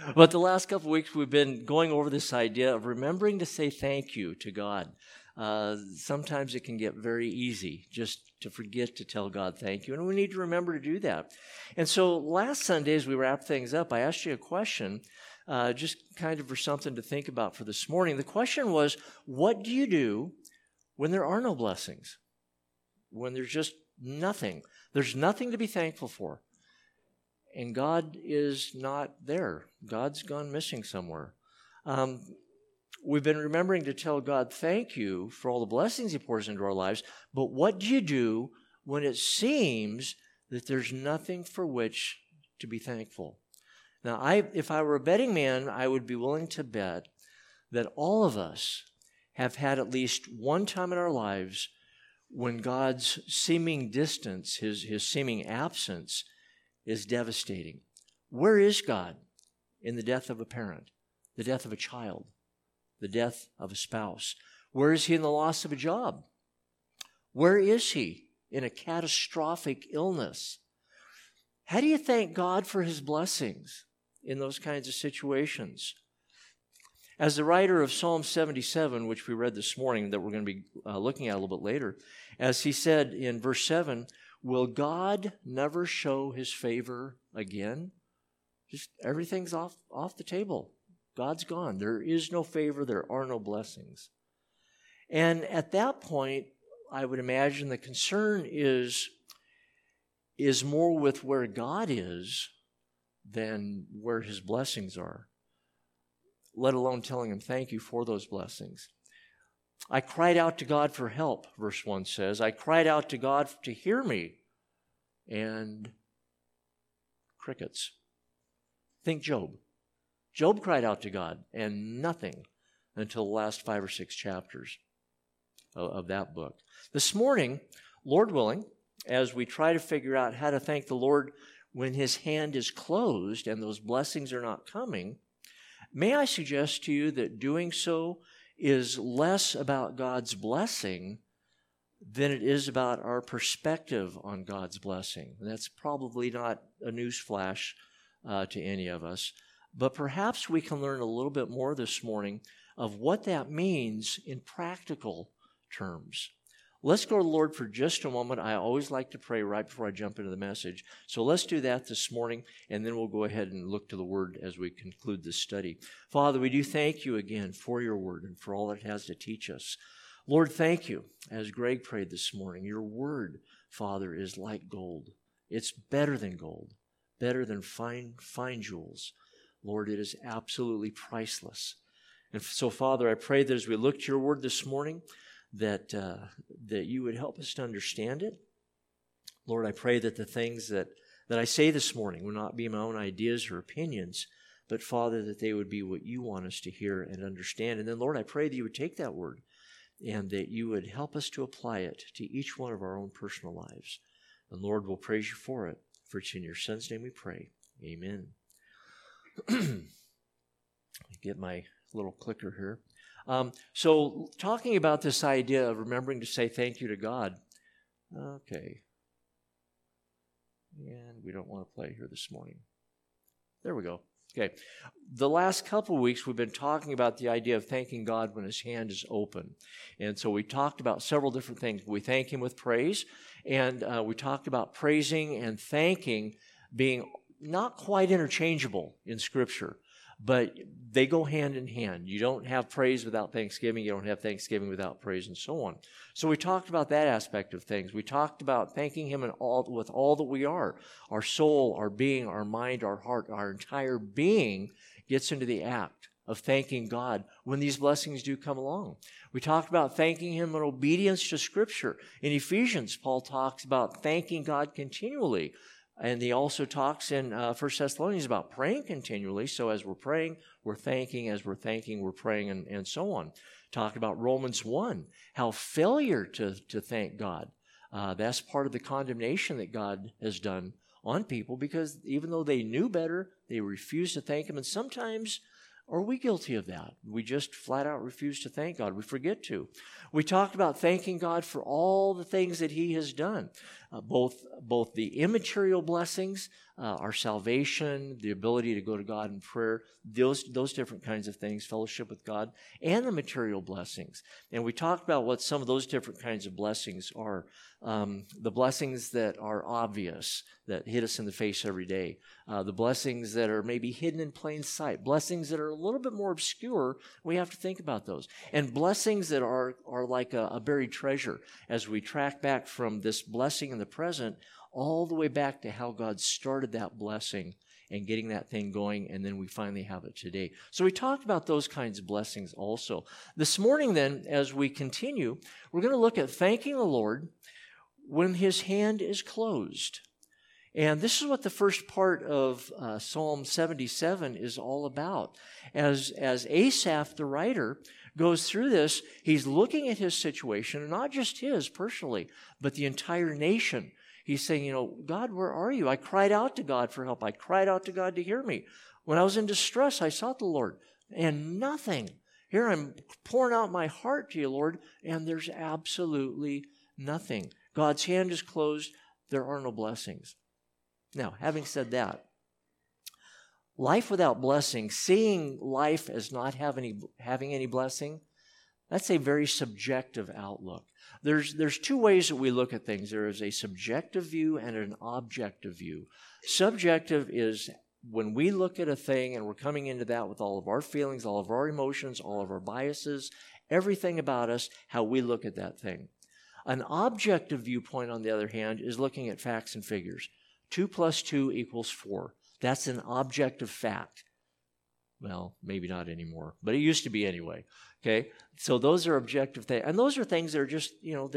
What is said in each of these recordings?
But the last couple of weeks, we've been going over this idea of remembering to say thank you to God. Sometimes it can get very easy just to forget to tell God thank you, and we need to remember to do that. And so last Sunday, as we wrap things up, I asked you a question, just kind of for something to think about for this morning. The question was, what do you do when there are no blessings? When there's just nothing. There's nothing to be thankful for. And God is not there. God's gone missing somewhere. We've been remembering to tell God thank you for all the blessings He pours into our lives, but what do you do when it seems that there's nothing for which to be thankful? Now, if I were a betting man, I would be willing to bet that all of us have had at least one time in our lives when God's seeming distance, His seeming absence, is devastating. Where is God in the death of a parent, the death of a child, the death of a spouse? Where is He in the loss of a job? Where is He in a catastrophic illness? How do you thank God for His blessings in those kinds of situations? As the writer of Psalm 77, which we read this morning, that we're going to be looking at a little bit later, as he said in verse 7, will God never show His favor again? Just everything's off the table. God's gone. There is no favor. There are no blessings. And at that point, I would imagine the concern is more with where God is than where His blessings are, let alone telling Him thank you for those blessings. I cried out to God for help, verse 1 says. I cried out to God to hear me, and crickets. Think Job. Job cried out to God, and nothing until the last 5 or 6 chapters of that book. This morning, Lord willing, as we try to figure out how to thank the Lord when His hand is closed and those blessings are not coming, may I suggest to you that doing so is less about God's blessing than it is about our perspective on God's blessing. And that's probably not a newsflash to any of us, but perhaps we can learn a little bit more this morning of what that means in practical terms. Let's go to the Lord for just a moment. I always like to pray right before I jump into the message. So let's do that this morning, and then we'll go ahead and look to the Word as we conclude this study. Father, we do thank You again for Your Word and for all it has to teach us. Lord, thank You. As Greg prayed this morning, Your Word, Father, is like gold. It's better than gold, better than fine jewels. Lord, it is absolutely priceless. And so, Father, I pray that as we look to Your Word this morning, that You would help us to understand it. Lord, I pray that the things that I say this morning will not be my own ideas or opinions, but, Father, that they would be what You want us to hear and understand. And then, Lord, I pray that You would take that Word and that You would help us to apply it to each one of our own personal lives. And, Lord, we'll praise You for it. For it's in Your Son's name we pray. Amen. Get my little clicker here. So talking about this idea of remembering to say thank you to God. Okay. And we don't want to play here this morning. There we go. Okay. The last couple of weeks we've been talking about the idea of thanking God when His hand is open. And so we talked about several different things. We thank Him with praise, and we talked about praising and thanking being not quite interchangeable in Scripture. But they go hand in hand. You don't have praise without thanksgiving. You don't have thanksgiving without praise, and so on. So we talked about that aspect of things. We talked about thanking Him with all that we are. Our soul, our being, our mind, our heart, our entire being gets into the act of thanking God when these blessings do come along. We talked about thanking Him in obedience to Scripture. In Ephesians, Paul talks about thanking God continually. And he also talks in 1 Thessalonians about praying continually. So as we're praying, we're thanking. As we're thanking, we're praying, and so on. Talk about Romans 1, how failure to thank God, that's part of the condemnation that God has done on people, because even though they knew better, they refused to thank Him. And sometimes are we guilty of that? We just flat out refuse to thank God. We forget to. We talked about thanking God for all the things that He has done, both the immaterial blessings our salvation, the ability to go to God in prayer, those different kinds of things, fellowship with God, and the material blessings. And we talked about what some of those different kinds of blessings are. The blessings that are obvious, that hit us in the face every day. The blessings that are maybe hidden in plain sight. Blessings that are a little bit more obscure. We have to think about those. And blessings that are like a buried treasure as we track back from this blessing in the present all the way back to how God started that blessing and getting that thing going, and then we finally have it today. So we talked about those kinds of blessings also. This morning then, as we continue, we're going to look at thanking the Lord when His hand is closed. And this is what the first part of Psalm 77 is all about. As Asaph, the writer, goes through this, he's looking at his situation, and not just his personally, but the entire nation. He's saying, God, where are you? I cried out to God for help. I cried out to God to hear me. When I was in distress, I sought the Lord, and nothing. Here I'm pouring out my heart to you, Lord, and there's absolutely nothing. God's hand is closed. There are no blessings. Now, having said that, life without blessing, seeing life as not having any blessing, that's a very subjective outlook. There's two ways that we look at things. There is a subjective view and an objective view. Subjective is when we look at a thing and we're coming into that with all of our feelings, all of our emotions, all of our biases, everything about us, how we look at that thing. An objective viewpoint, on the other hand, is looking at facts and figures. 2 + 2 = 4. That's an objective fact. Well, maybe not anymore, but it used to be anyway. Okay, so those are objective things, and those are things that are just,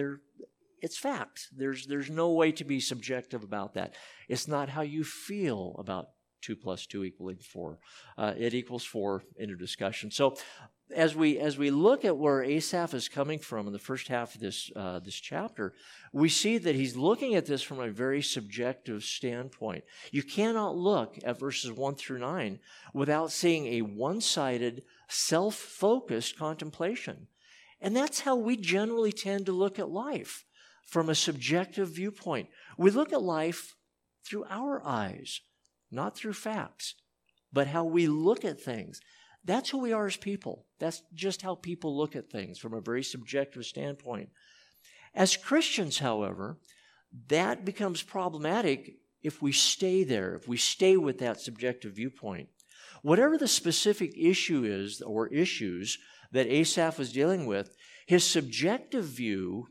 it's facts. There's no way to be subjective about that. It's not how you feel about 2 + 2 = 4. It equals 4 in a discussion. So as we look at where Asaph is coming from in the first half of this chapter, we see that he's looking at this from a very subjective standpoint. You cannot look at verses 1 through 9 without seeing a one-sided, self-focused contemplation. And that's how we generally tend to look at life, from a subjective viewpoint. We look at life through our eyes, not through facts, but how we look at things. That's who we are as people. That's just how people look at things from a very subjective standpoint. As Christians, however, that becomes problematic if we stay there, if we stay with that subjective viewpoint. Whatever the specific issue is or issues that Asaph was dealing with, his subjective view,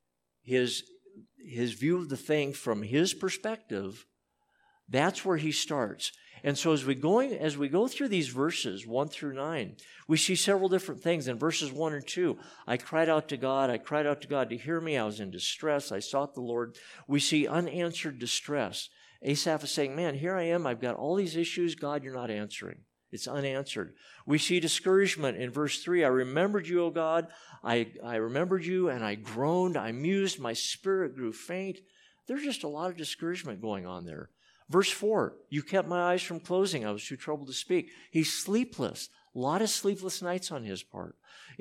his view of the thing from his perspective, that's where he starts. And so as we go through these verses 1 through 9, we see several different things. In verses 1 and 2, I cried out to God to hear me. I was in distress. I sought the Lord. We see unanswered distress. Asaph is saying, man, here I am. I've got all these issues. God, you're not answering. It's unanswered. We see discouragement in verse 3. I remembered you, O God. I remembered you, and I groaned. I mused. My spirit grew faint. There's just a lot of discouragement going on there. Verse 4, you kept my eyes from closing. I was too troubled to speak. He's sleepless. A lot of sleepless nights on his part.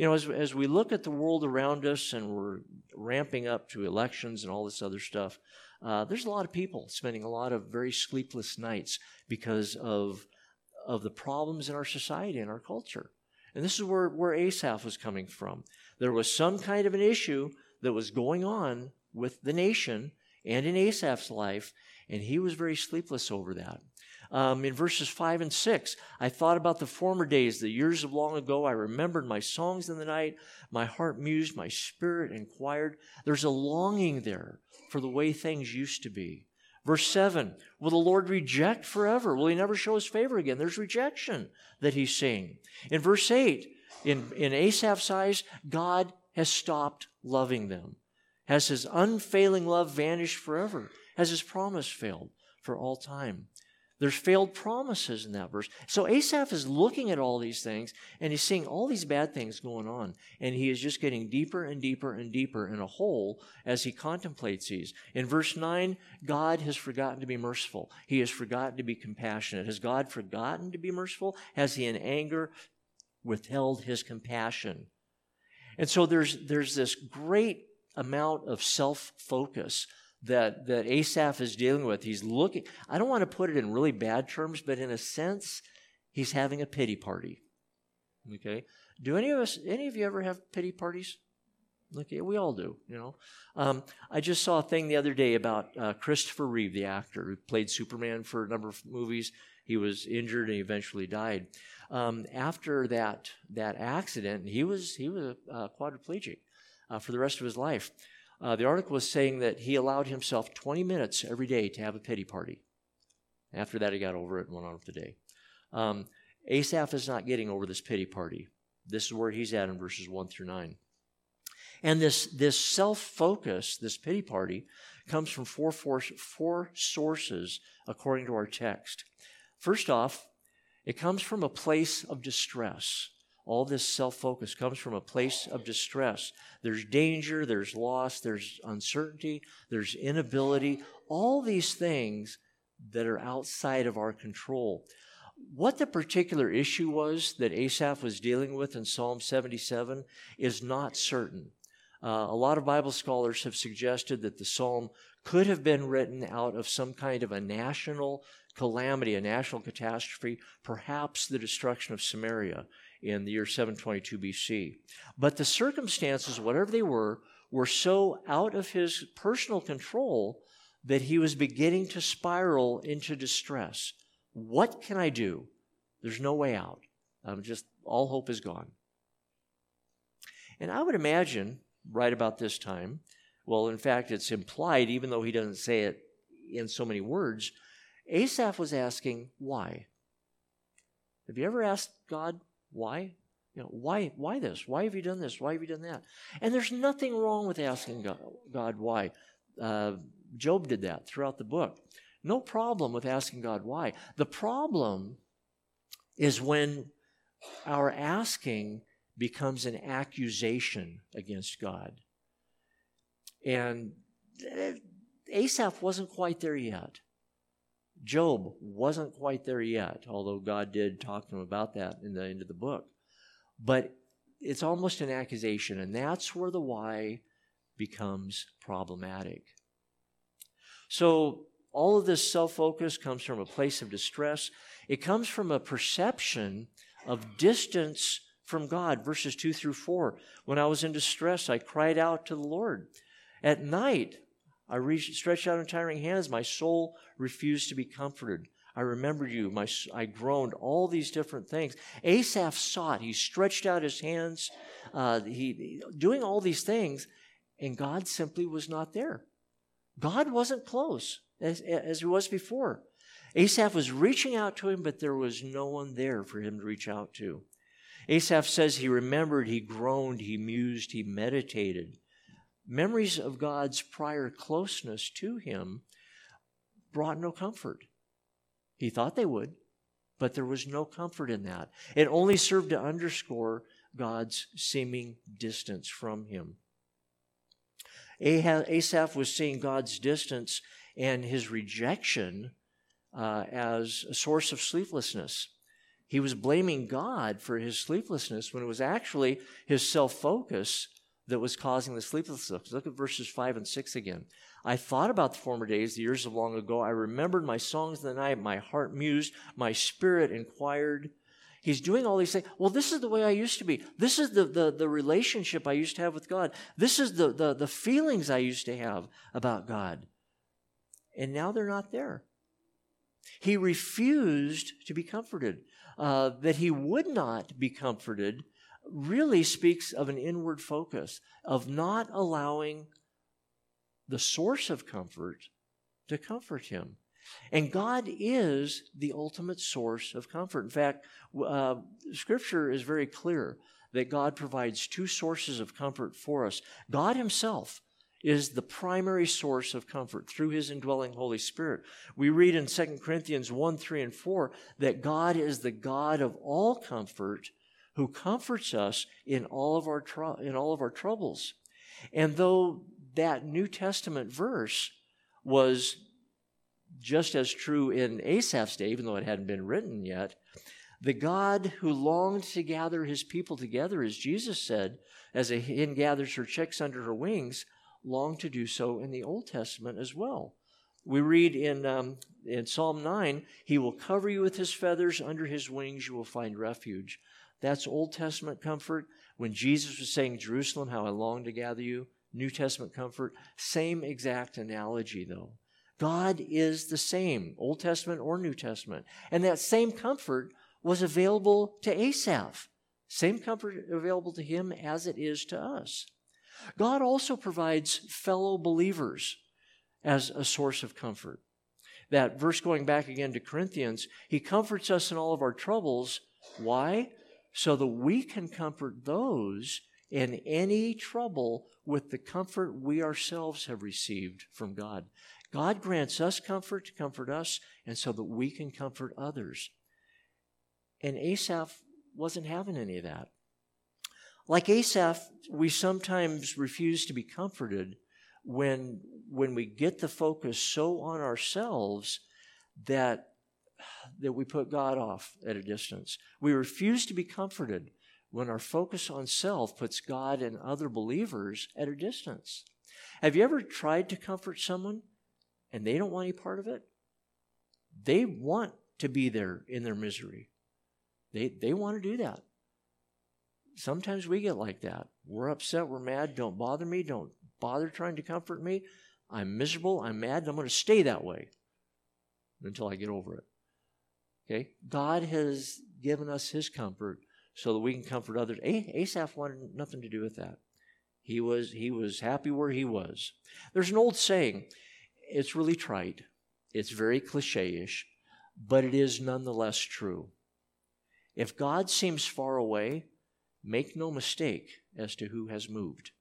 As we look at the world around us and we're ramping up to elections and all this other stuff, there's a lot of people spending a lot of very sleepless nights because of the problems in our society and our culture. And this is where Asaph was coming from. There was some kind of an issue that was going on with the nation and in Asaph's life, and he was very sleepless over that. In verses 5 and 6, I thought about the former days, the years of long ago. I remembered my songs in the night. My heart mused, my spirit inquired. There's a longing there for the way things used to be. Verse 7, will the Lord reject forever? Will He never show His favor again? There's rejection that he's seeing. In verse 8, in Asaph's eyes, God has stopped loving them. Has His unfailing love vanished forever? Has His promise failed for all time? There's failed promises in that verse. So Asaph is looking at all these things, and he's seeing all these bad things going on, and he is just getting deeper and deeper and deeper in a hole as he contemplates these. In verse 9, God has forgotten to be merciful. He has forgotten to be compassionate. Has God forgotten to be merciful? Has He in anger withheld His compassion? And so there's this great amount of self-focus that Asaph is dealing with. He's looking, I don't want to put it in really bad terms, but in a sense, he's having a pity party. Okay? Do any of you ever have pity parties? Okay, we all do, you know. I just saw a thing the other day about Christopher Reeve, the actor who played Superman for a number of movies. He was injured and he eventually died. After that accident, he was a quadriplegic for the rest of his life. The article was saying that he allowed himself 20 minutes every day to have a pity party. After that, he got over it and went on with the day. Asaph is not getting over this pity party. This is where he's at in verses 1 through 9. And this self-focus, this pity party, comes from four sources according to our text. First off, it comes from a place of distress. All this self-focus comes from a place of distress. There's danger, there's loss, there's uncertainty, there's inability, all these things that are outside of our control. What the particular issue was that Asaph was dealing with in Psalm 77 is not certain. A lot of Bible scholars have suggested that the psalm could have been written out of some kind of a national calamity, a national catastrophe, perhaps the destruction of Samaria in the year 722 BC. But the circumstances, whatever they were so out of his personal control that he was beginning to spiral into distress. What can I do? There's no way out. All hope is gone. And I would imagine, right about this time, well, in fact, it's implied, even though he doesn't say it in so many words, Asaph was asking, why? Have you ever asked God, why? You know, why this? Why have you done this? Why have you done that? And there's nothing wrong with asking God why. Job did that throughout the book. No problem with asking God why. The problem is when our asking becomes an accusation against God. And Asaph wasn't quite there yet. Job wasn't quite there yet, although God did talk to him about that in the end of the book. But it's almost an accusation, and that's where the why becomes problematic. So all of this self-focus comes from a place of distress. It comes from a perception of distance from God. Verses 2 through 4. When I was in distress, I cried out to the Lord. At night, I stretched out untiring hands. My soul refused to be comforted. I remembered you. I groaned. All these different things. Asaph sought. He stretched out his hands. Doing all these things, and God simply was not there. God wasn't close as he was before. Asaph was reaching out to him, but there was no one there for him to reach out to. Asaph says he remembered, he groaned, he mused, he meditated. Memories of God's prior closeness to him brought no comfort. He thought they would, but there was no comfort in that. It only served to underscore God's seeming distance from him. Asaph was seeing God's distance and his rejection as a source of sleeplessness. He was blaming God for his sleeplessness when it was actually his self-focus that was causing the sleeplessness. Look at verses 5 and 6 again. I thought about the former days, the years of long ago. I remembered my songs in the night. My heart mused. My spirit inquired. He's doing all these things. Well, this is the way I used to be. This is the relationship I used to have with God. This is the feelings I used to have about God. And now they're not there. He refused to be comforted. That he would not be comforted really speaks of an inward focus, of not allowing the source of comfort to comfort him. And God is the ultimate source of comfort. In fact, Scripture is very clear that God provides two sources of comfort for us. God himself is the primary source of comfort through his indwelling Holy Spirit. We read in 2 Corinthians 1, 3, and 4 that God is the God of all comfort who comforts us in all of our troubles. And though that New Testament verse was just as true in Asaph's day, even though it hadn't been written yet, the God who longed to gather his people together, as Jesus said, as a hen gathers her chicks under her wings, longed to do so in the Old Testament as well. We read in Psalm 9, He will cover you with His feathers, under His wings you will find refuge. That's Old Testament comfort. When Jesus was saying, Jerusalem, how I long to gather you, New Testament comfort, same exact analogy though. God is the same, Old Testament or New Testament. And that same comfort was available to Asaph. Same comfort available to him as it is to us. God also provides fellow believers as a source of comfort. That verse going back again to Corinthians, He comforts us in all of our troubles. Why? So that we can comfort those in any trouble with the comfort we ourselves have received from God. God grants us comfort to comfort us, and so that we can comfort others. And Asaph wasn't having any of that. Like Asaph, we sometimes refuse to be comforted when we get the focus so on ourselves that we put God off at a distance. We refuse to be comforted when our focus on self puts God and other believers at a distance. Have you ever tried to comfort someone and they don't want any part of it? They want to be there in their misery. They want to do that. Sometimes we get like that. We're upset, we're mad, don't bother me, don't bother trying to comfort me. I'm miserable, I'm mad, and I'm going to stay that way until I get over it. Okay? God has given us His comfort so that we can comfort others. Asaph wanted nothing to do with that. He was happy where he was. There's an old saying. It's really trite. It's very cliche-ish, but it is nonetheless true. If God seems far away, make no mistake as to who has moved.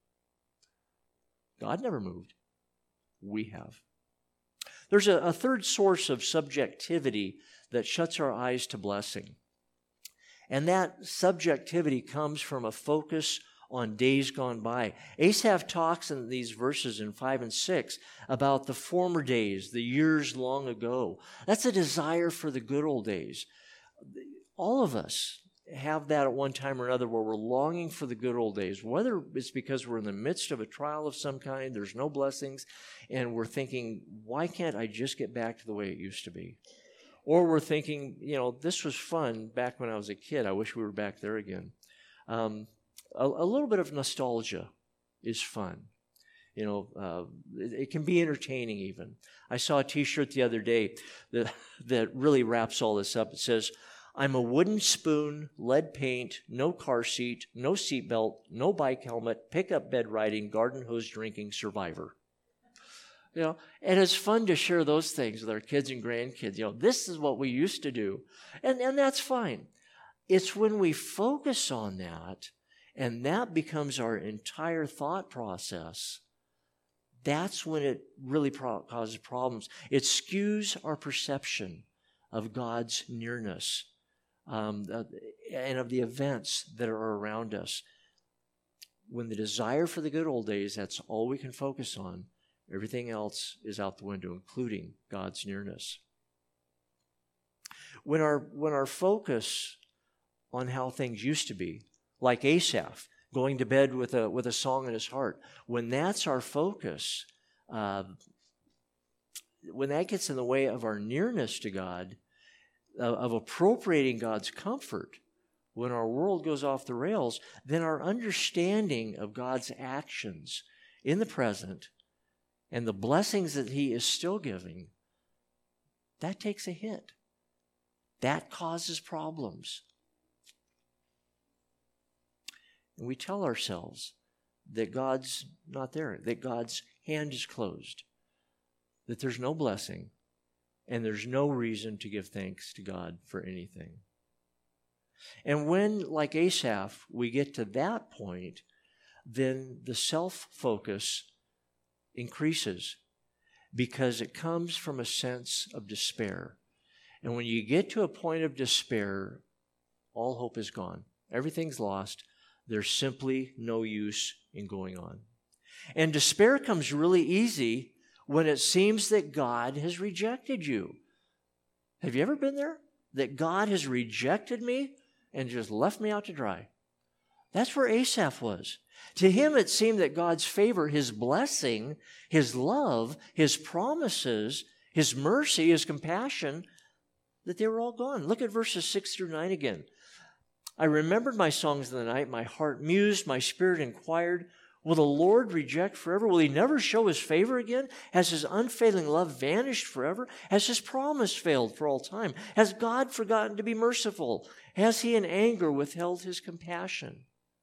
God never moved. We have. There's a third source of subjectivity that shuts our eyes to blessing. And that subjectivity comes from a focus on days gone by. Asaph talks in these verses in 5 and 6 about the former days, the years long ago. That's a desire for the good old days. All of us have that at one time or another where we're longing for the good old days, whether it's because we're in the midst of a trial of some kind, there's no blessings, and we're thinking, why can't I just get back to the way it used to be? Or we're thinking, this was fun back when I was a kid. I wish we were back there again. A little bit of nostalgia is fun. It can be entertaining even. I saw a T-shirt the other day that really wraps all this up. It says, I'm a wooden spoon, lead paint, no car seat, no seatbelt, no bike helmet, pickup bed riding, garden hose drinking survivor. And it's fun to share those things with our kids and grandkids. This is what we used to do. And that's fine. It's when we focus on that and that becomes our entire thought process, that's when it really causes problems. It skews our perception of God's nearness and of the events that are around us. When the desire for the good old days, that's all we can focus on. Everything else is out the window, including God's nearness. When our focus on how things used to be, like Asaph, going to bed with a song in his heart, when that's our focus, when that gets in the way of our nearness to God, of appropriating God's comfort, when our world goes off the rails, then our understanding of God's actions in the present and the blessings that He is still giving, that takes a hit. That causes problems. And we tell ourselves that God's not there, that God's hand is closed, that there's no blessing, and there's no reason to give thanks to God for anything. And when, like Asaph, we get to that point, then the self-focus increases because it comes from a sense of despair. And when you get to a point of despair, all hope is gone. Everything's lost. There's simply no use in going on. And despair comes really easy when it seems that God has rejected you. Have you ever been there? That God has rejected me and just left me out to dry. That's where Asaph was. To him, it seemed that God's favor, His blessing, His love, His promises, His mercy, His compassion, that they were all gone. Look at verses 6 through 9 again. I remembered my songs in the night. My heart mused. My spirit inquired, will the Lord reject forever? Will He never show His favor again? Has His unfailing love vanished forever? Has His promise failed for all time? Has God forgotten to be merciful? Has He in anger withheld His compassion?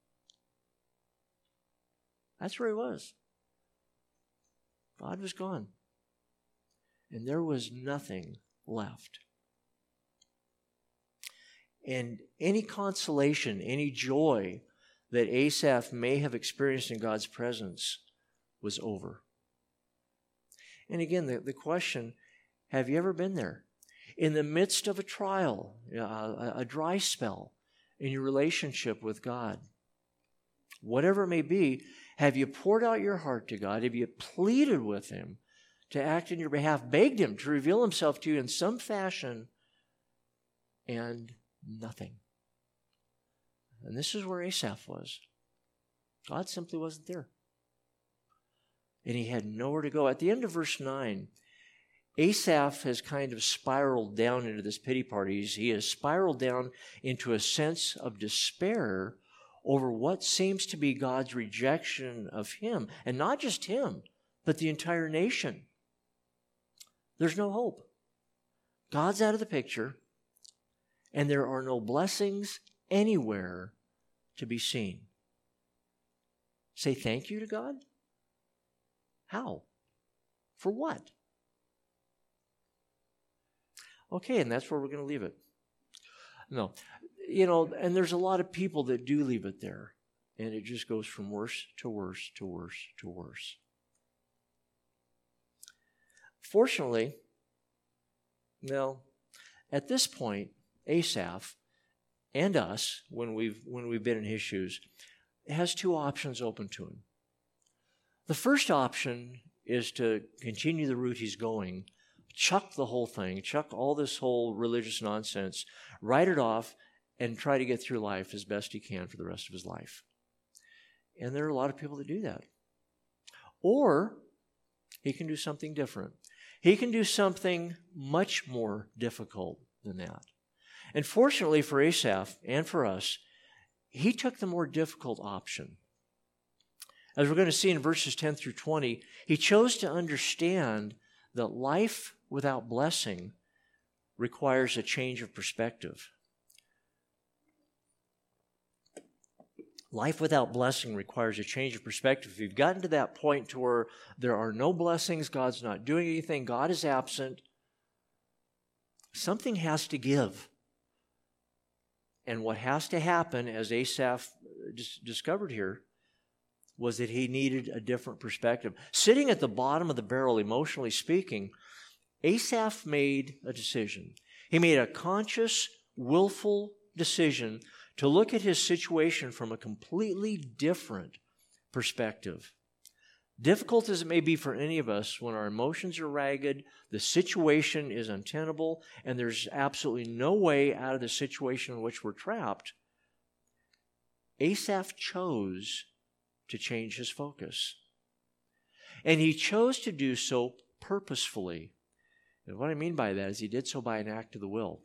That's where he was. God was gone. And there was nothing left. And any consolation, any joy that Asaph may have experienced in God's presence was over. And again, the question, have you ever been there? In the midst of a trial, a dry spell in your relationship with God, whatever it may be, have you poured out your heart to God? Have you pleaded with Him to act in your behalf, begged Him to reveal Himself to you in some fashion, and nothing? And this is where Asaph was. God simply wasn't there. And he had nowhere to go. At the end of verse 9, Asaph has kind of spiraled down into this pity party. He has spiraled down into a sense of despair over what seems to be God's rejection of him. And not just him, but the entire nation. There's no hope. God's out of the picture, and there are no blessings anywhere to be seen. Say thank you to God? How? For what? Okay, and that's where we're going to leave it. No. And there's a lot of people that do leave it there. And it just goes from worse to worse to worse to worse. Fortunately, at this point, Asaph and us, when we've been in his shoes, has two options open to him. The first option is to continue the route he's going, chuck the whole thing, chuck all this whole religious nonsense, write it off, and try to get through life as best he can for the rest of his life. And there are a lot of people that do that. Or he can do something different. He can do something much more difficult than that. And fortunately for Asaph and for us, he took the more difficult option. As we're going to see in verses 10 through 20, he chose to understand that life without blessing requires a change of perspective. Life without blessing requires a change of perspective. If you've gotten to that point to where there are no blessings, God's not doing anything, God is absent, something has to give. And what has to happen, as Asaph discovered here, was that he needed a different perspective. Sitting at the bottom of the barrel, emotionally speaking, Asaph made a decision. He made a conscious, willful decision to look at his situation from a completely different perspective. Difficult as it may be for any of us, when our emotions are ragged, the situation is untenable, and there's absolutely no way out of the situation in which we're trapped, Asaph chose to change his focus. And he chose to do so purposefully. And what I mean by that is he did so by an act of the will.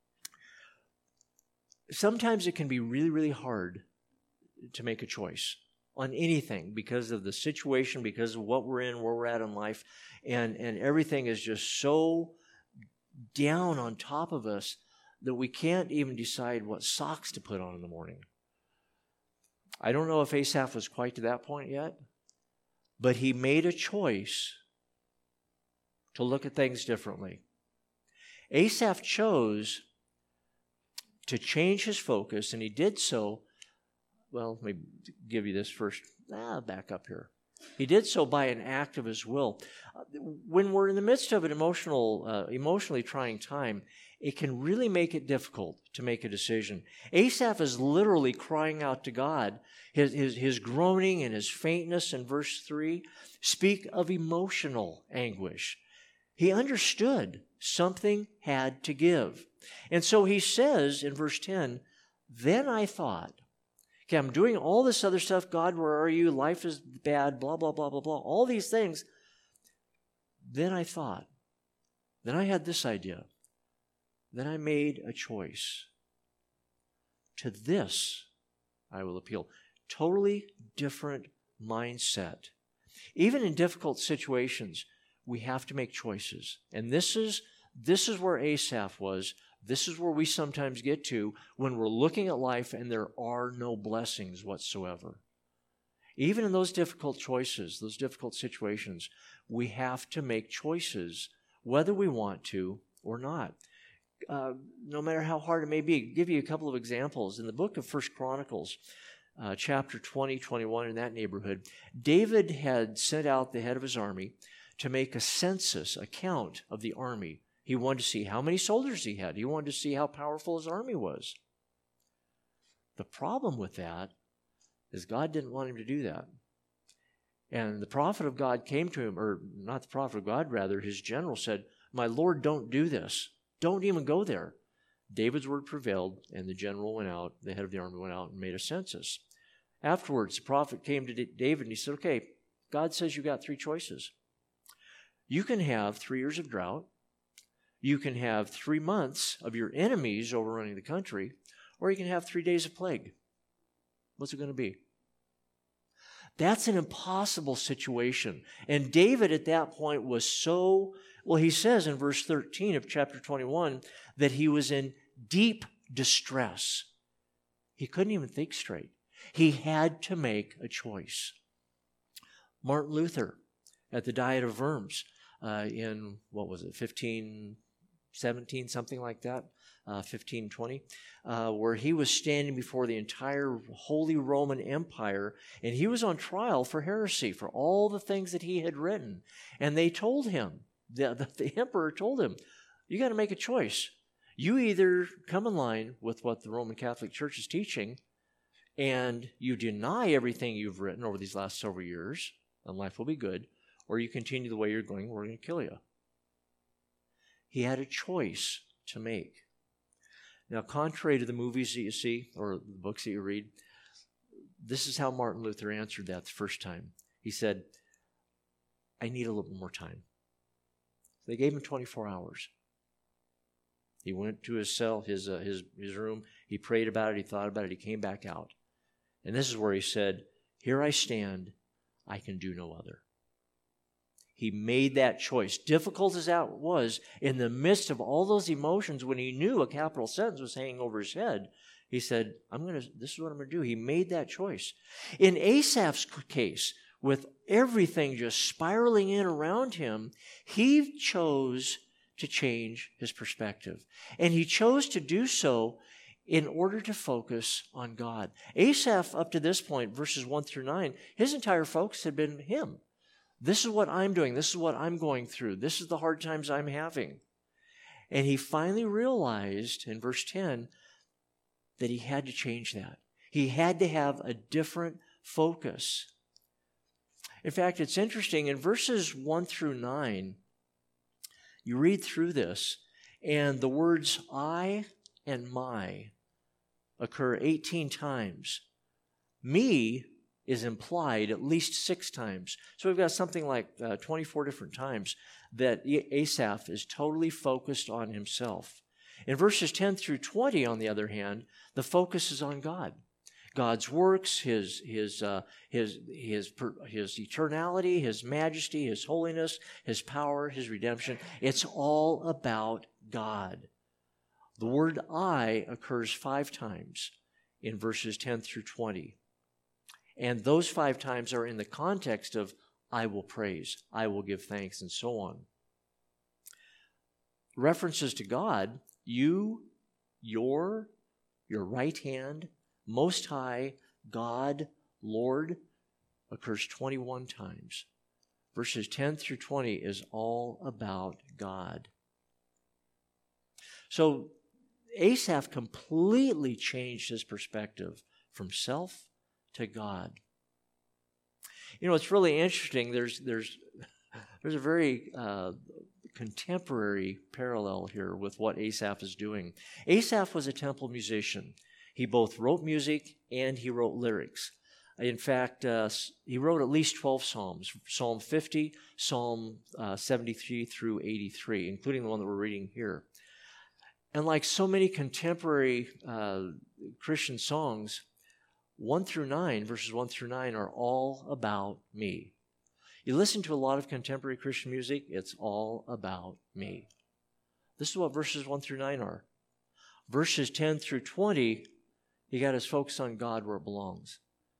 Sometimes it can be really, really hard to make a choice on anything because of the situation, because of what we're in, where we're at in life, and everything is just so down on top of us that we can't even decide what socks to put on in the morning. I don't know if Asaph was quite to that point yet, but he made a choice to look at things differently. Asaph chose to change his focus, and he did so, well, let me give you this first. Back up here. He did so by an act of his will. When we're in the midst of an emotionally trying time, it can really make it difficult to make a decision. Asaph is literally crying out to God. His groaning and his faintness in verse 3 speak of emotional anguish. He understood something had to give. And so he says in verse 10, then I thought. Okay, I'm doing all this other stuff. God, where are you? Life is bad, blah, blah, blah, blah, blah. All these things. Then I thought, then I had this idea. Then I made a choice. To this I will appeal. Totally different mindset. Even in difficult situations, we have to make choices. And this is where Asaph was. This is where we sometimes get to when we're looking at life and there are no blessings whatsoever. Even in those difficult choices, those difficult situations, we have to make choices, whether we want to or not. No matter how hard it may be. I'll give you a couple of examples. In the book of 1 Chronicles, chapter 20, 21, in that neighborhood, David had sent out the head of his army to make a census, a count of the army. He wanted to see how many soldiers he had. He wanted to see how powerful his army was. The problem with that is God didn't want him to do that. And the prophet of God came to him, or not the prophet of God, rather, his general said, "My Lord, don't do this. Don't even go there." David's word prevailed, and the general went out, the head of the army went out and made a census. Afterwards, the prophet came to David and he said, "Okay, God says you got 3 choices. You can have 3 years of drought, you can have 3 months of your enemies overrunning the country, or you can have 3 days of plague. What's it going to be?" That's an impossible situation. And David at that point was he says in verse 13 of chapter 21 that he was in deep distress. He couldn't even think straight. He had to make a choice. Martin Luther at the Diet of Worms in, 1517, something like that, 1520, where he was standing before the entire Holy Roman Empire, and he was on trial for heresy, for all the things that he had written. And they told him, the emperor told him, you got to make a choice. You either come in line with what the Roman Catholic Church is teaching, and you deny everything you've written over these last several years, and life will be good, or you continue the way you're going, we're going to kill you. He had a choice to make. Now, contrary to the movies that you see or the books that you read, this is how Martin Luther answered that the first time. He said, "I need a little more time." They gave him 24 hours. He went to his cell, his room. He prayed about it. He thought about it. He came back out. And this is where he said, "Here I stand. I can do no other." He made that choice. Difficult as that was, in the midst of all those emotions, when he knew a capital sentence was hanging over his head, he said, this is what I'm going to do. He made that choice. In Asaph's case, with everything just spiraling in around him, he chose to change his perspective. And he chose to do so in order to focus on God. Asaph, up to this point, verses 1 through 9, his entire focus had been him. This is what I'm doing. This is what I'm going through. This is the hard times I'm having. And he finally realized in verse 10 that he had to change that. He had to have a different focus. In fact, it's interesting. In verses 1 through 9, you read through this, and the words I and my occur 18 times. Me is implied at least 6 times. So we've got something like 24 different times that Asaph is totally focused on himself. In verses 10 through 20, on the other hand, the focus is on God. God's works, His eternality, His majesty, His holiness, His power, His redemption. It's all about God. The word I occurs 5 times in verses 10 through 20. And those 5 times are in the context of I will praise, I will give thanks, and so on. References to God, you, your right hand, Most High, God, Lord, occurs 21 times. Verses 10 through 20 is all about God. So Asaph completely changed his perspective from self to God. You know, it's really interesting. There's a very contemporary parallel here with what Asaph is doing. Asaph was a temple musician. He both wrote music and he wrote lyrics. In fact, he wrote at least 12 psalms, Psalm 50, Psalm 73 through 83, including the one that we're reading here. And like so many contemporary Christian songs, 1 through 9, verses 1 through 9, are all about me. You listen to a lot of contemporary Christian music, it's all about me. This is what verses 1 through 9 are. Verses 10 through 20, he got his focus on God where it belongs.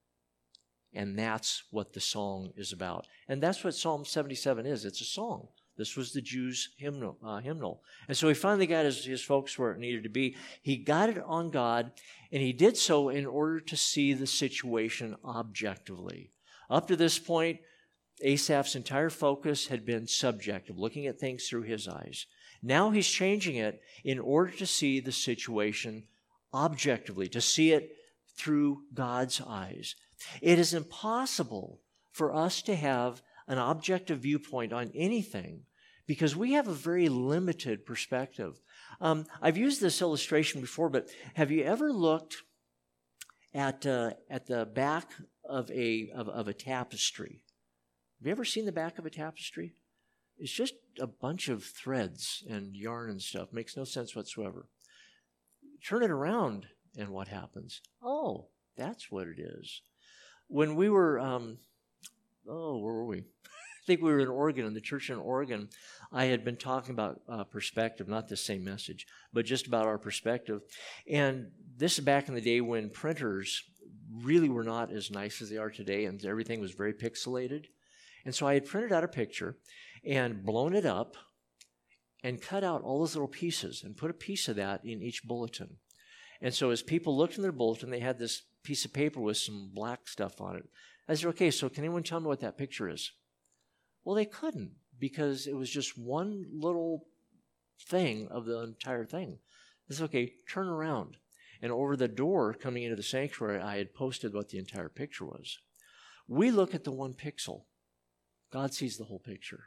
And that's what the song is about. And that's what Psalm 77 is. It's a song. This was the Jews' hymnal. And so he finally got his focus where it needed to be. He got it on God, and he did so in order to see the situation objectively. Up to this point, Asaph's entire focus had been subjective, looking at things through his eyes. Now he's changing it in order to see the situation objectively, to see it through God's eyes. It is impossible for us to have an objective viewpoint on anything because we have a very limited perspective. I've used this illustration before, but have you ever looked at the back of a tapestry? Have you ever seen the back of a tapestry? It's just a bunch of threads and yarn and stuff. Makes no sense whatsoever. Turn it around, and what happens? Oh, that's what it is. When we were, where were we? I think we were in Oregon, in the church in Oregon. I had been talking about perspective, not the same message, but just about our perspective. And this is back in the day when printers really were not as nice as they are today, and everything was very pixelated. And so I had printed out a picture and blown it up and cut out all those little pieces and put a piece of that in each bulletin. And so as people looked in their bulletin, they had this piece of paper with some black stuff on it. I said, okay, so can anyone tell me what that picture is? Well, they couldn't because it was just one little thing of the entire thing. I said, okay, turn around. And over the door coming into the sanctuary, I had posted what the entire picture was. We look at the one pixel. God sees the whole picture.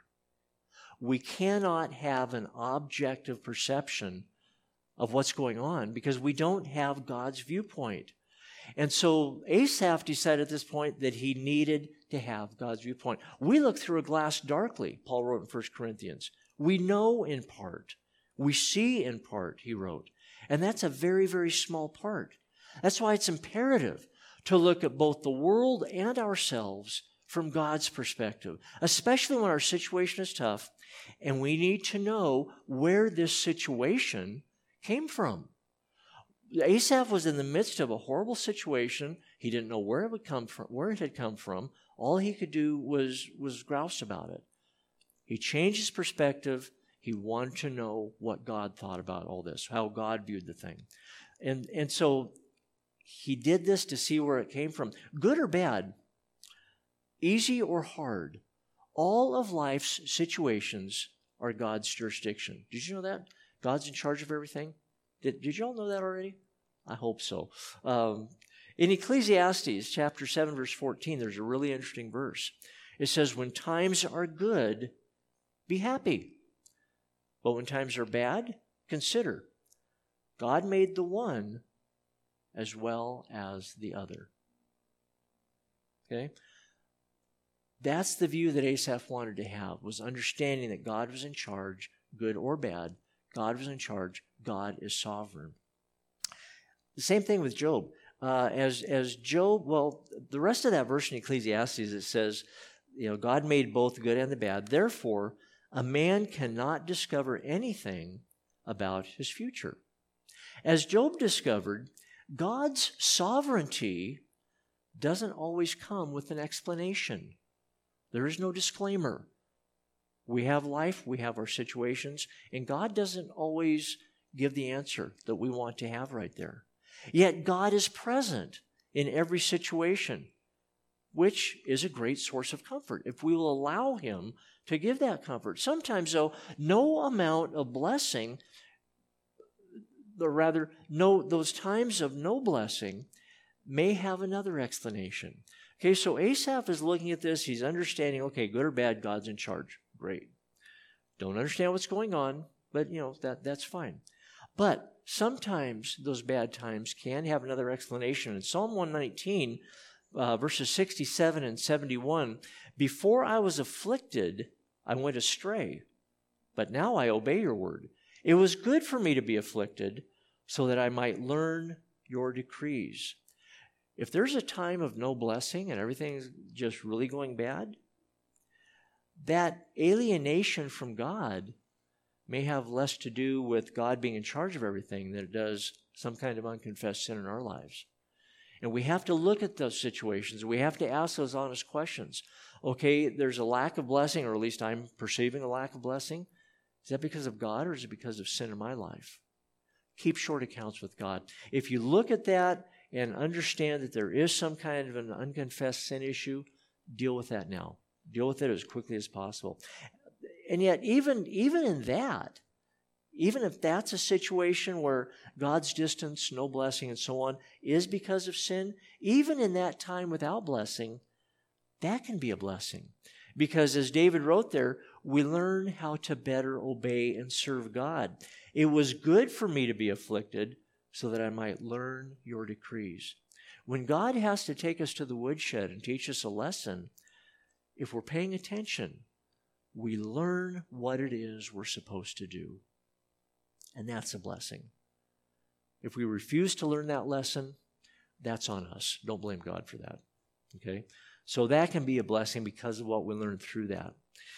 We cannot have an objective perception of what's going on because we don't have God's viewpoint. And so Asaph decided at this point that he needed to have God's viewpoint. We look through a glass darkly, Paul wrote in 1 Corinthians. We know in part. We see in part, he wrote. And that's a very, very small part. That's why it's imperative to look at both the world and ourselves from God's perspective, especially when our situation is tough and we need to know where this situation came from. Asaph was in the midst of a horrible situation. He didn't know where it had come from. All he could do was grouse about it. He changed his perspective. He wanted to know what God thought about all this, how God viewed the thing. And so he did this to see where it came from. Good or bad, easy or hard, all of life's situations are God's jurisdiction. Did you know that? God's in charge of everything. Did you all know that already? I hope so. In Ecclesiastes chapter 7, verse 14, there's a really interesting verse. It says, when times are good, be happy. But when times are bad, consider. God made the one as well as the other. Okay? That's the view that Asaph wanted to have, was understanding that God was in charge, good or bad. God was in charge. God is sovereign. The same thing with Job. As Job, well, the rest of that verse in Ecclesiastes, it says, God made both the good and the bad. Therefore, a man cannot discover anything about his future. As Job discovered, God's sovereignty doesn't always come with an explanation. There is no disclaimer. We have life, we have our situations, and God doesn't always give the answer that we want to have right there. Yet God is present in every situation, which is a great source of comfort if we will allow Him to give that comfort. Sometimes, though, no amount of blessing, or rather, those times of no blessing may have another explanation. Okay, so Asaph is looking at this. He's understanding, okay, good or bad, God's in charge. Great. Don't understand what's going on, but, that's fine. But sometimes those bad times can have another explanation. In Psalm 119, verses 67 and 71, before I was afflicted, I went astray, but now I obey your word. It was good for me to be afflicted so that I might learn your decrees. If there's a time of no blessing and everything's just really going bad, that alienation from God may have less to do with God being in charge of everything than it does some kind of unconfessed sin in our lives. And we have to look at those situations. We have to ask those honest questions. Okay, there's a lack of blessing, or at least I'm perceiving a lack of blessing. Is that because of God, or is it because of sin in my life? Keep short accounts with God. If you look at that and understand that there is some kind of an unconfessed sin issue, deal with that now. Deal with it as quickly as possible. And yet, even in that, even if that's a situation where God's distance, no blessing, and so on, is because of sin, even in that time without blessing, that can be a blessing. Because as David wrote there, we learn how to better obey and serve God. It was good for me to be afflicted so that I might learn your decrees. When God has to take us to the woodshed and teach us a lesson, if we're paying attention, we learn what it is we're supposed to do. And that's a blessing. If we refuse to learn that lesson, that's on us. Don't blame God for that. Okay? So that can be a blessing because of what we learn through that.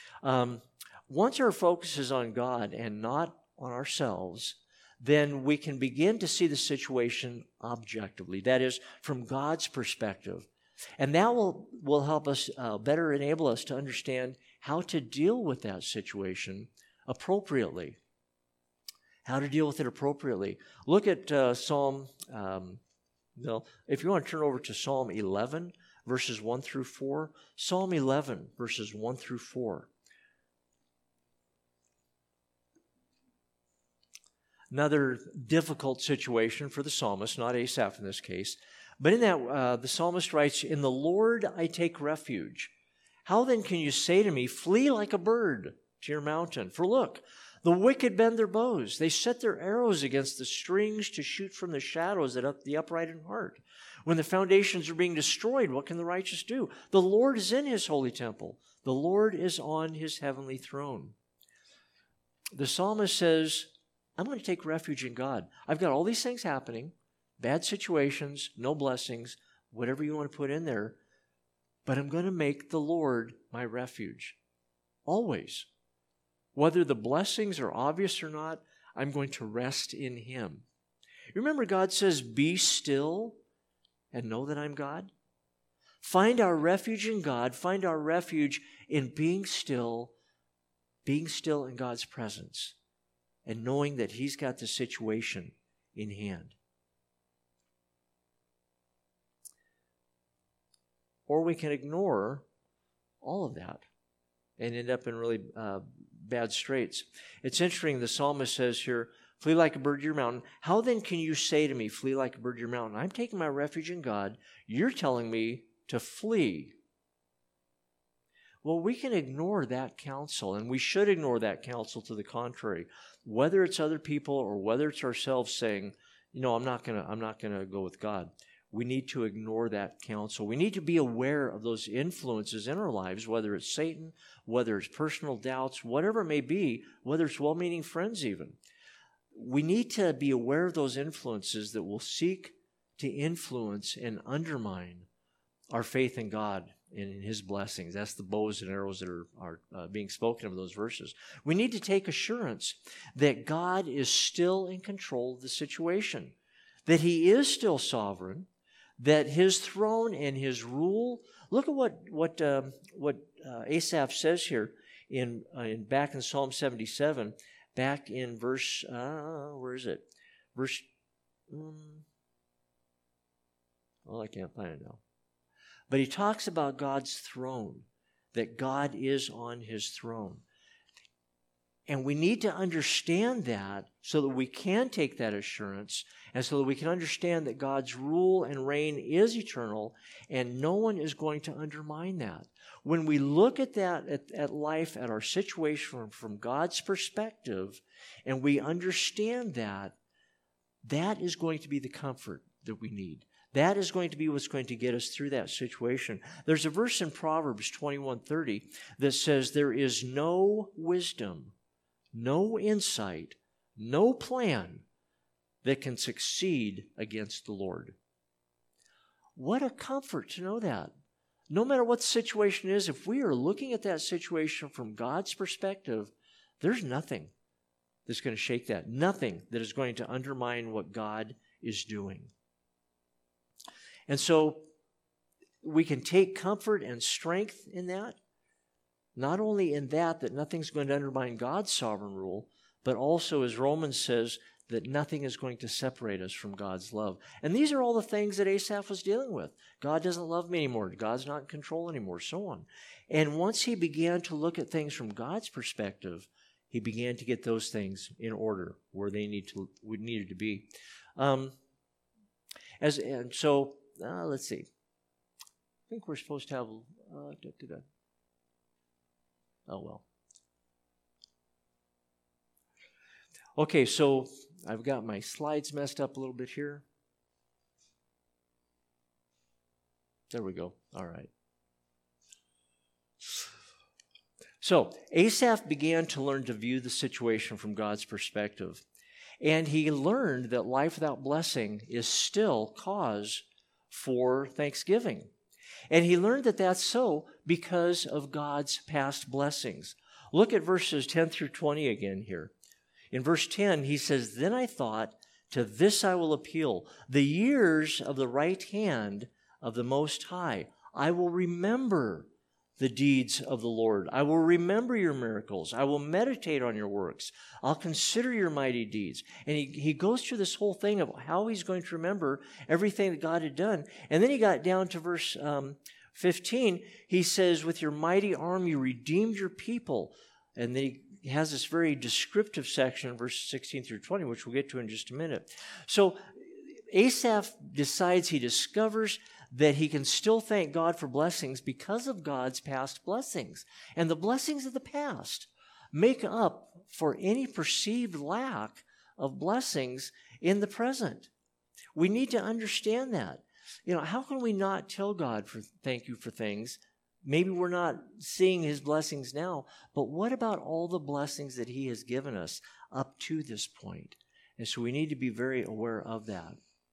Once our focus is on God and not on ourselves, then we can begin to see the situation objectively. That is, from God's perspective. And that will help us, better enable us to understand how to deal with that situation appropriately. How to deal with it appropriately. Look at Psalm, if you want to turn over to Psalm 11, verses 1 through 4. Psalm 11, verses 1 through 4. Another difficult situation for the psalmist, not Asaph in this case. But in that, the psalmist writes, "In the Lord I take refuge. How then can you say to me, flee like a bird to your mountain? For look, the wicked bend their bows. They set their arrows against the strings to shoot from the shadows at the upright in heart. When the foundations are being destroyed, what can the righteous do? The Lord is in his holy temple. The Lord is on his heavenly throne." The psalmist says, I'm going to take refuge in God. I've got all these things happening, bad situations, no blessings, whatever you want to put in there, but I'm going to make the Lord my refuge. Always. Whether the blessings are obvious or not, I'm going to rest in him. Remember, God says, be still and know that I'm God. Find our refuge in God. Find our refuge in being still in God's presence, and knowing that he's got the situation in hand. Or we can ignore all of that and end up in really bad straits. It's interesting, the psalmist says here, flee like a bird to your mountain. How then can you say to me, flee like a bird to your mountain? I'm taking my refuge in God. You're telling me to flee. Well, we can ignore that counsel, and we should ignore that counsel to the contrary. Whether it's other people or whether it's ourselves saying, I'm not gonna go with God. We need to ignore that counsel. We need to be aware of those influences in our lives, whether it's Satan, whether it's personal doubts, whatever it may be, whether it's well-meaning friends even. We need to be aware of those influences that will seek to influence and undermine our faith in God and in his blessings. That's the bows and arrows that are being spoken of in those verses. We need to take assurance that God is still in control of the situation, that he is still sovereign, that his throne and his rule. Look at what Asaph says here back in Psalm 77, back in verse where is it? I can't find it now. But he talks about God's throne, that God is on his throne. And we need to understand that so that we can take that assurance and so that we can understand that God's rule and reign is eternal and no one is going to undermine that. When we look at that, at life, at our situation from God's perspective, and we understand that, that is going to be the comfort that we need. That is going to be what's going to get us through that situation. There's a verse in Proverbs 21:30 that says, there is no wisdom, no insight, no plan that can succeed against the Lord. What a comfort to know that. No matter what the situation is, if we are looking at that situation from God's perspective, there's nothing that's going to shake that. Nothing that is going to undermine what God is doing. And so we can take comfort and strength in that. Not only in that nothing's going to undermine God's sovereign rule, but also, as Romans says, that nothing is going to separate us from God's love. And these are all the things that Asaph was dealing with. God doesn't love me anymore. God's not in control anymore, so on. And once he began to look at things from God's perspective, he began to get those things in order where they needed to be. Let's see. I think we're supposed to have... Oh, well. Okay, so I've got my slides messed up a little bit here. There we go. All right. So Asaph began to learn to view the situation from God's perspective. And he learned that life without blessing is still cause for thanksgiving. And he learned that that's so because of God's past blessings. Look at verses 10 through 20 again here. In verse 10, he says, "Then I thought, to this I will appeal, the years of the right hand of the Most High. I will remember the deeds of the Lord. I will remember your miracles. I will meditate on your works. I'll consider your mighty deeds." And he goes through this whole thing of how he's going to remember everything that God had done. And then he got down to verse 15. He says, "With your mighty arm you redeemed your people." And then he has this very descriptive section, verses 16 through 20, which we'll get to in just a minute. So Asaph discovers that he can still thank God for blessings because of God's past blessings. And the blessings of the past make up for any perceived lack of blessings in the present. We need to understand that. How can we not tell God thank you for things? Maybe we're not seeing his blessings now, but what about all the blessings that he has given us up to this point? And so we need to be very aware of that.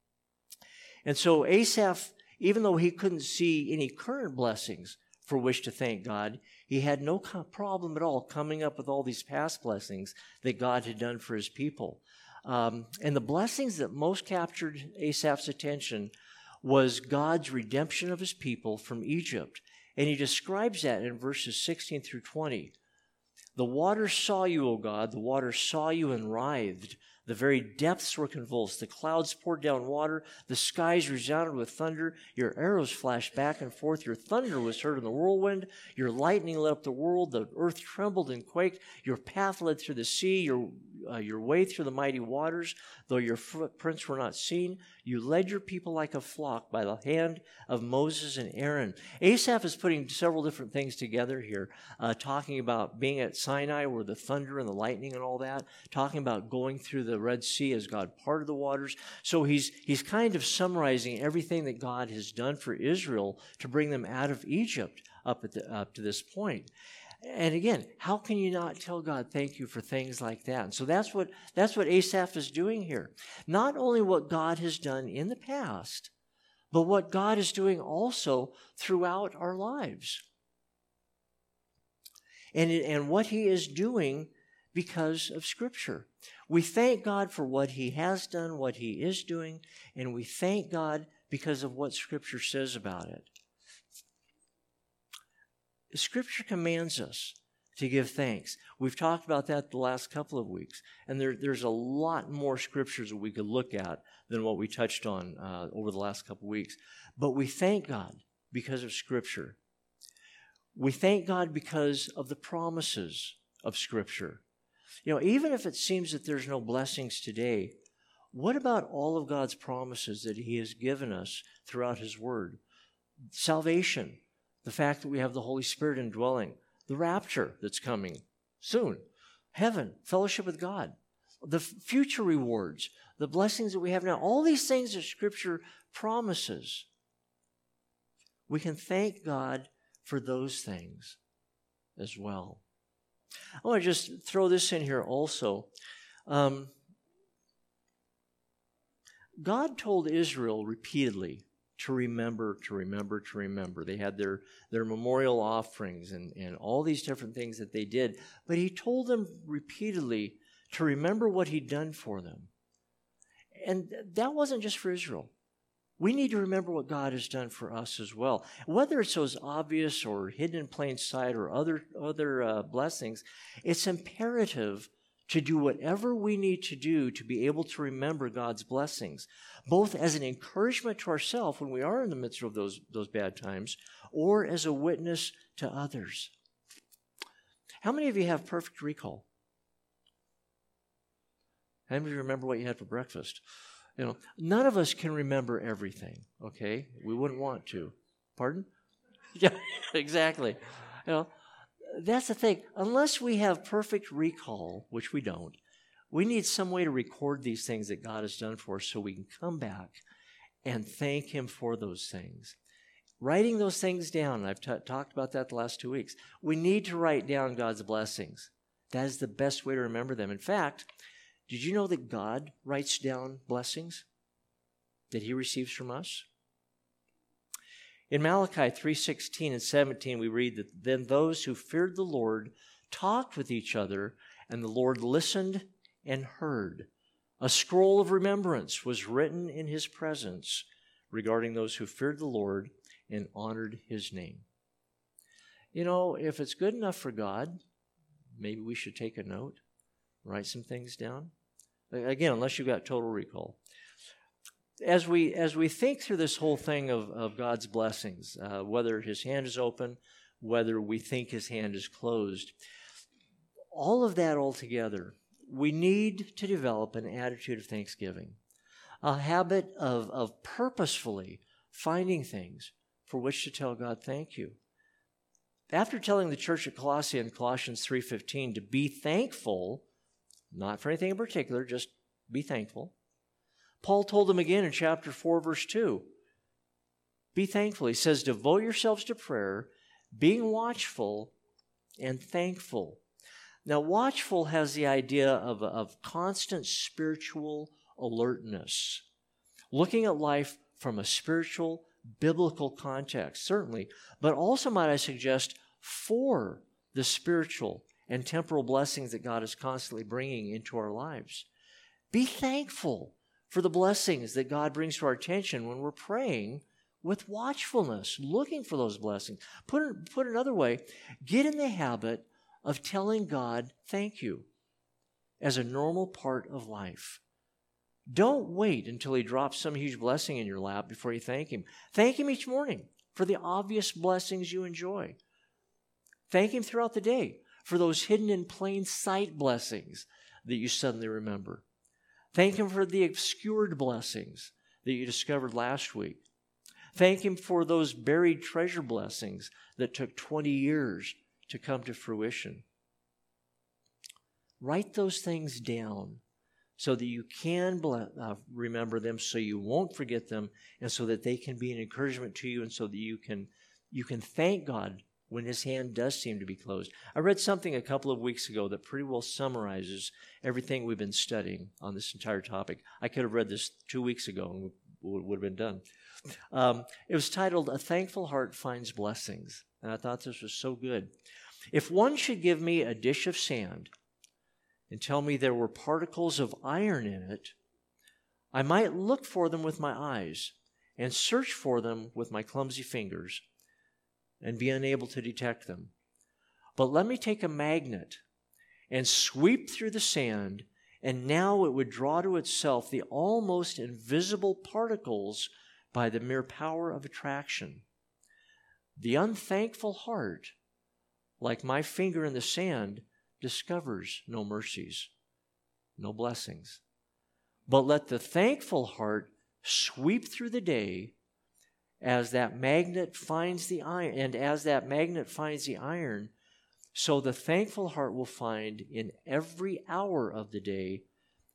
And so Asaph, even though he couldn't see any current blessings for which to thank God, he had no problem at all coming up with all these past blessings that God had done for his people. And the blessings that most captured Asaph's attention was God's redemption of his people from Egypt. And he describes that in verses 16 through 20. "The waters saw you, O God, the waters saw you and writhed. The very depths were convulsed. The clouds poured down water. The skies resounded with thunder. Your arrows flashed back and forth. Your thunder was heard in the whirlwind. Your lightning lit up the world. The earth trembled and quaked. Your path led through the sea, your way through the mighty waters. Though your footprints were not seen, you led your people like a flock by the hand of Moses and Aaron." Asaph is putting several different things together here, talking about being at Sinai where the thunder and the lightning and all that, talking about going through the Red Sea as God parted the waters. So he's kind of summarizing everything that God has done for Israel to bring them out of Egypt up to this point. And again, how can you not tell God thank you for things like that? And so that's what Asaph is doing here. Not only what God has done in the past, but what God is doing also throughout our lives. And what he is doing because of Scripture. We thank God for what he has done, what he is doing, and we thank God because of what Scripture says about it. Scripture commands us to give thanks. We've talked about that the last couple of weeks, and there's a lot more scriptures that we could look at than what we touched on over the last couple of weeks. But we thank God because of Scripture. We thank God because of the promises of Scripture. Even if it seems that there's no blessings today, what about all of God's promises that he has given us throughout his word? Salvation, the fact that we have the Holy Spirit indwelling, the rapture that's coming soon, heaven, fellowship with God. the future rewards, the blessings that we have now, all these things that Scripture promises. We can thank God for those things as well. I want to just throw this in here also. God told Israel repeatedly to remember, to remember, to remember. They had their memorial offerings and all these different things that they did. But he told them repeatedly to remember what he'd done for them. And that wasn't just for Israel. We need to remember what God has done for us as well. Whether it's those obvious or hidden in plain sight or other blessings, it's imperative to do whatever we need to do to be able to remember God's blessings, both as an encouragement to ourselves when we are in the midst of those bad times, or as a witness to others. How many of you have perfect recall? How many of you remember what you had for breakfast? None of us can remember everything, okay? We wouldn't want to. Pardon? Yeah, exactly. That's the thing. Unless we have perfect recall, which we don't, we need some way to record these things that God has done for us so we can come back and thank Him for those things. Writing those things down, and I've talked about that the last 2 weeks, we need to write down God's blessings. That is the best way to remember them. In fact, did you know that God writes down blessings that He receives from us? In Malachi 3:16 and 17, we read that then those who feared the Lord talked with each other, and the Lord listened and heard. A scroll of remembrance was written in His presence regarding those who feared the Lord and honored His name. If it's good enough for God, maybe we should take a note, write some things down. Again, unless you've got total recall. As we think through this whole thing of God's blessings, whether His hand is open, whether we think His hand is closed, all of that altogether, we need to develop an attitude of thanksgiving, a habit of purposefully finding things for which to tell God thank you. After telling the church at Colossae in Colossians 3:15 to be thankful, not for anything in particular, just be thankful, Paul told them again in chapter 4, verse 2, be thankful. He says, devote yourselves to prayer, being watchful and thankful. Now, watchful has the idea of constant spiritual alertness, looking at life from a spiritual, biblical context, certainly, but also, might I suggest, for the spiritual and temporal blessings that God is constantly bringing into our lives. Be thankful for the blessings that God brings to our attention when we're praying with watchfulness, looking for those blessings. Put it another way, get in the habit of telling God thank you as a normal part of life. Don't wait until He drops some huge blessing in your lap before you thank Him. Thank Him each morning for the obvious blessings you enjoy. Thank Him throughout the day for those hidden in plain sight blessings that you suddenly remember. Thank Him for the obscured blessings that you discovered last week. Thank Him for those buried treasure blessings that took 20 years to come to fruition. Write those things down so that you can remember them, so you won't forget them, and so that they can be an encouragement to you, and so that you can thank God when His hand does seem to be closed. I read something a couple of weeks ago that pretty well summarizes everything we've been studying on this entire topic. I could have read this 2 weeks ago and would have been done. It was titled, A Thankful Heart Finds Blessings. And I thought this was so good. If one should give me a dish of sand and tell me there were particles of iron in it, I might look for them with my eyes and search for them with my clumsy fingers and be unable to detect them. But let me take a magnet and sweep through the sand, and now it would draw to itself the almost invisible particles by the mere power of attraction. The unthankful heart, like my finger in the sand, discovers no mercies, no blessings. But let the thankful heart sweep through the day as that magnet finds the iron, and as that magnet finds the iron, so the thankful heart will find in every hour of the day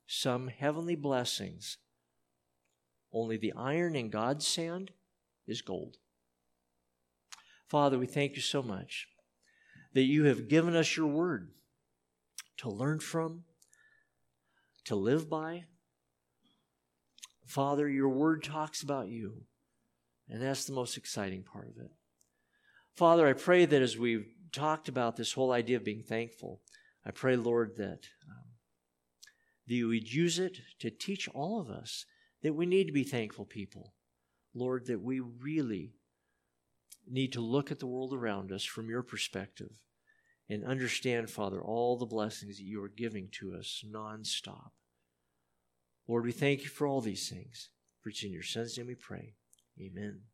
some heavenly blessings. Only the iron in God's sand is gold. Father, we thank you so much that you have given us your word to learn from, to live by. Father, your word talks about you, and that's the most exciting part of it. Father, I pray that as we've talked about this whole idea of being thankful, I pray, Lord, that you would use it to teach all of us that we need to be thankful people. Lord, that we really need to look at the world around us from your perspective and understand, Father, all the blessings that you are giving to us nonstop. Lord, we thank you for all these things. For it's in your Son's name we pray. Amen.